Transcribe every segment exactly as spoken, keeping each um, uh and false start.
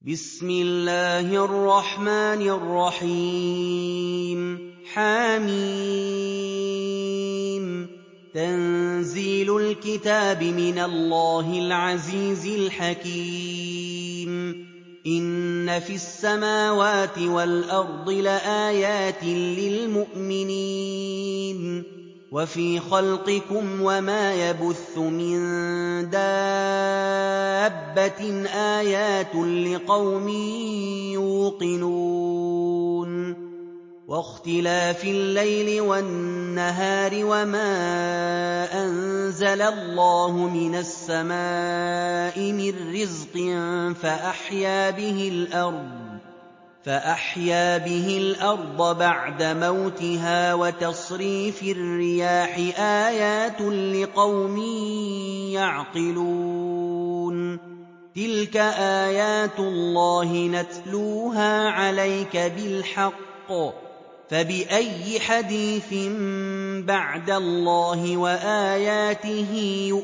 بسم الله الرحمن الرحيم حم تنزيل الكتاب من الله العزيز الحكيم إن في السماوات والأرض لآيات للمؤمنين وفي خلقكم وما يبث من دابة آيات لقوم يوقنون واختلاف الليل والنهار وما أنزل الله من السماء من رزق فأحيا به الأرض فأحيا به الأرض بعد موتها وتصريف الرياح آيات لقوم يعقلون تلك آيات الله نتلوها عليك بالحق فبأي حديث بعد الله وآياته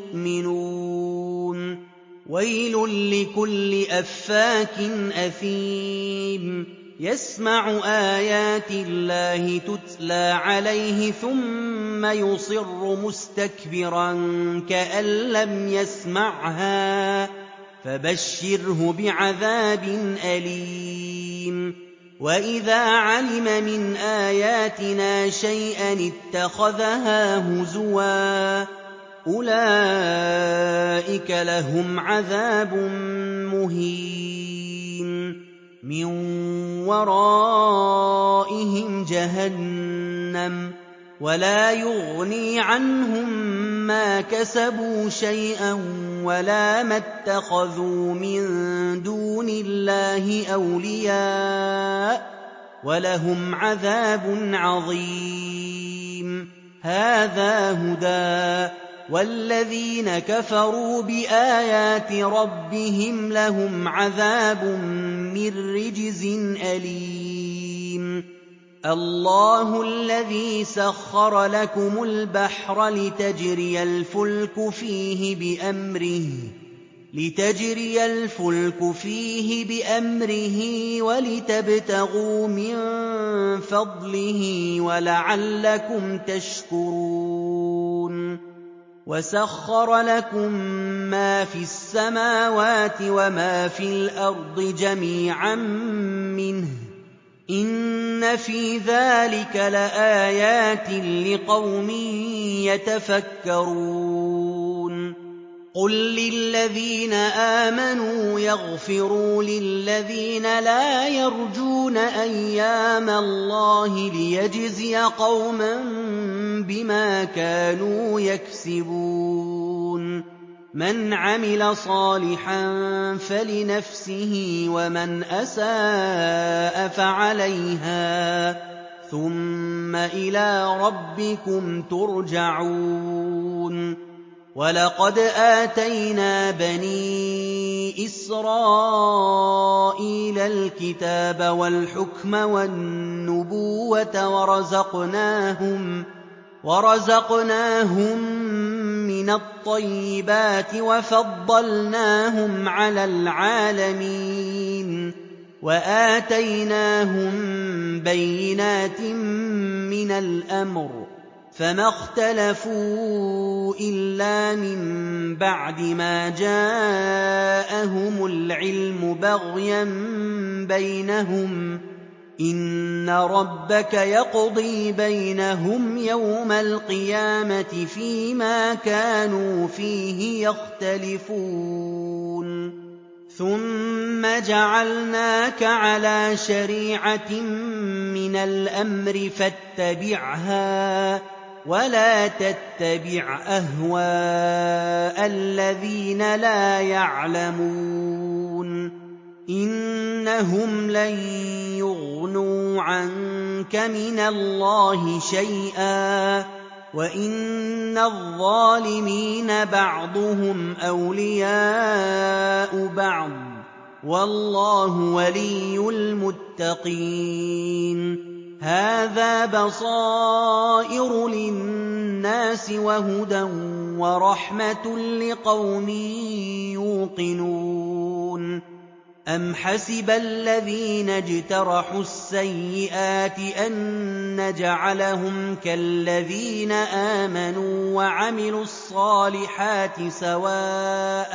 يؤمنون ويل لكل أفاك أثيم يسمع آيات الله تتلى عليه ثم يصر مستكبرا كأن لم يسمعها فبشره بعذاب أليم وإذا علم من آياتنا شيئا اتخذها هزوا أولئك لهم عذاب مهين من ورائهم جهنم ولا يغني عنهم ما كسبوا شيئا ولا ما اتخذوا من دون الله أولياء ولهم عذاب عظيم هذا هدى والذين كفروا بآيات ربهم لهم عذاب من رجز أليم الله الذي سخر لكم البحر لتجري الفلك فيه بأمره لتجري الفلك فيه بأمره ولتبتغوا من فضله ولعلكم تشكرون وسخر لكم ما في السماوات وما في الأرض جميعا منه إن في ذلك لآيات لقوم يتفكرون قل للذين آمنوا يغفروا للذين لا يرجون أيام الله ليجزي قوما بما كانوا يكسبون من عمل صالحا فلنفسه ومن أساء فعليها ثم إلى ربكم ترجعون ولقد آتينا بني إسرائيل الكتاب والحكم والنبوة ورزقناهم ورزقناهم من الطيبات وفضلناهم على العالمين وآتيناهم بينات من الأمر فما اختلفوا إلا من بعد ما جاءهم العلم بغيا بينهم إن ربك يقضي بينهم يوم القيامة فيما كانوا فيه يختلفون ثم جعلناك على شريعة من الأمر فاتبعها ولا تتبع أهواء الذين لا يعلمون إنهم لن يغنوا عنك من الله شيئا وإن الظالمين بعضهم أولياء بعض والله ولي المتقين هذا بصائر للناس وهدى ورحمة لقوم يوقنون أَمْ حَسِبَ الَّذِينَ اجْتَرَحُوا السَّيِّئَاتِ أَن نَّجْعَلَهُمْ كَالَّذِينَ آمَنُوا وَعَمِلُوا الصَّالِحَاتِ سَوَاءً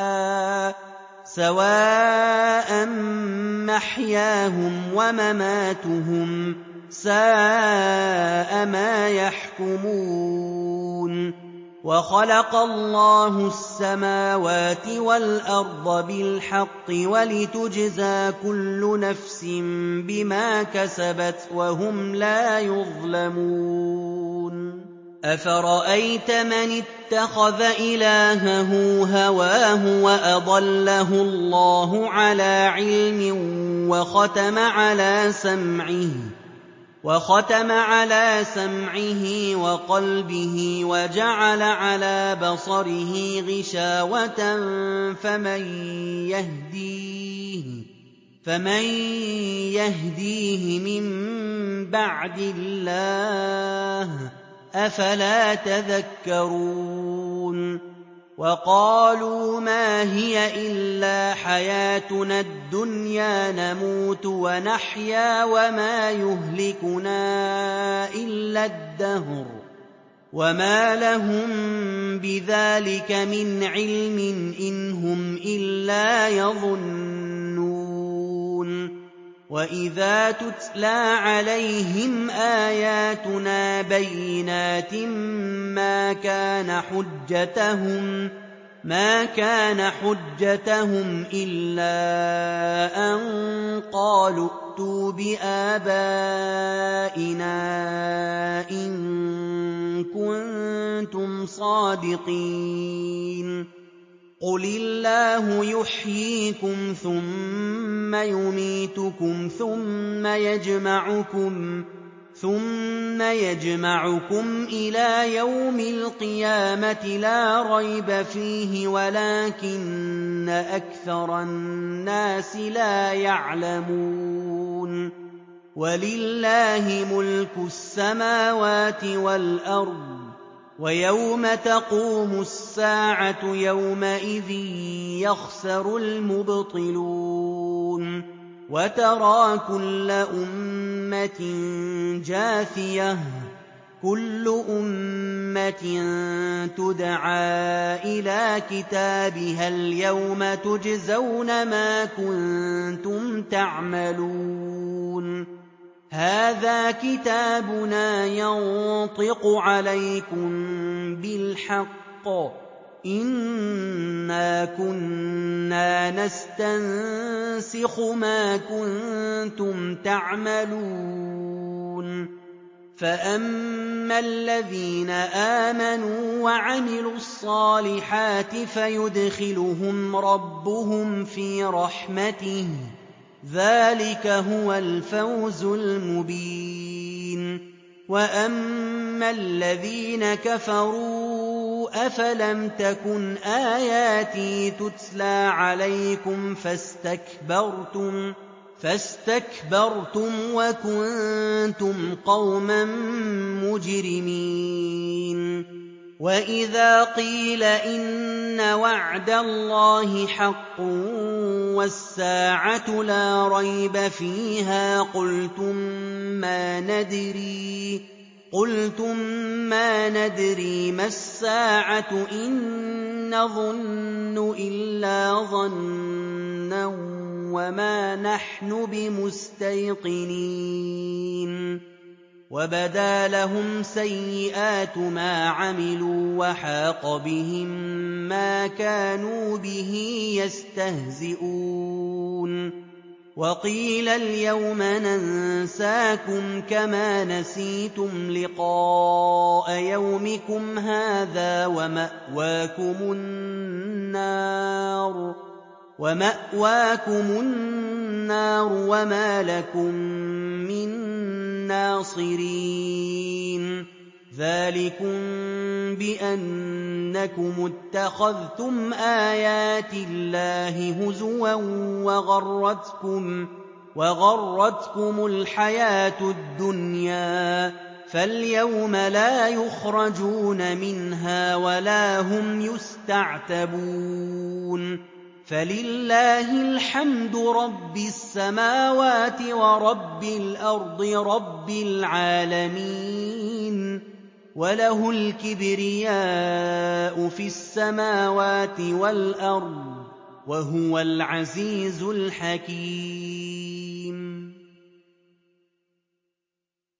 سَوَاءً مَّحْيَاهُمْ وَمَمَاتُهُمْ ۚ سَاءَ مَا يَحْكُمُونَ وَخَلَقَ اللَّهُ السَّمَاوَاتِ وَالْأَرْضَ بِالْحَقِّ وَلِتُجْزَىٰ كُلُّ نَفْسٍ بِمَا كَسَبَتْ وَهُمْ لَا يُظْلَمُونَ أَفَرَأَيْتَ مَنِ اتَّخَذَ إِلَٰهَهُ هَوَاهُ وَأَضَلَّهُ اللَّهُ عَلَىٰ عِلْمٍ وَخَتَمَ عَلَىٰ سَمْعِهِ وختم على سمعه وقلبه وجعل على بصره غشاوة فمن يهديه فمن يهديه من بعد الله أفلا تذكرون وقالوا ما هي إلا حياتنا الدنيا نموت ونحيا وما يهلكنا إلا الدهر وما لهم بذلك من علم إن هم إلا يظنون وإذا تتلى عليهم آياتنا بينات ما كان حجتهم ما كان حجتهم إلا أن قالوا ائتوا بآبائنا إن كنتم صادقين قل الله يحييكم ثم يميتكم ثم يجمعكم ثم يجمعكم إلى يوم القيامة لا ريب فيه ولكن أكثر الناس لا يعلمون ولله ملك السماوات والأرض ويوم تقوم الساعة يومئذ يخسر المبطلون وترى كل أمة جاثية كل أمة تدعى إلى كتابها اليوم تجزون ما كنتم تعملون هذا كتابنا ينطق عليكم بالحق إنا كنا نستنسخ ما كنتم تعملون فأما الذين آمنوا وعملوا الصالحات فيدخلهم ربهم في رحمته ذلك هو الفوز المبين وأما الذين كفروا أفلم تكن آياتي تتلى عليكم فاستكبرتم فاستكبرتم وكنتم قوما مجرمين وإذا قيل إن وعد الله حق والساعة لا ريب فيها قلتم ما ندري قلتم ما ندري ما الساعة إن نظن إلا ظنا وما نحن بمستيقنين وبدا لهم سيئات ما عملوا وحاق بهم ما كانوا به يستهزئون وقيل اليوم ننساكم كما نسيتم لقاء يومكم هذا ومأواكم النار ومأواكم النار وما لكم من ناصرين ذلكم بأنكم اتخذتم آيات الله هزوا وغرتكم, وغرتكم الحياة الدنيا فاليوم لا يخرجون منها ولا هم يستعتبون فَلِلَّهِ الْحَمْدُ رَبِّ السَّمَاوَاتِ وَرَبِّ الْأَرْضِ رَبِّ الْعَالَمِينَ وَلَهُ الْكِبْرِيَاءُ فِي السَّمَاوَاتِ وَالْأَرْضِ وَهُوَ الْعَزِيزُ الْحَكِيمُ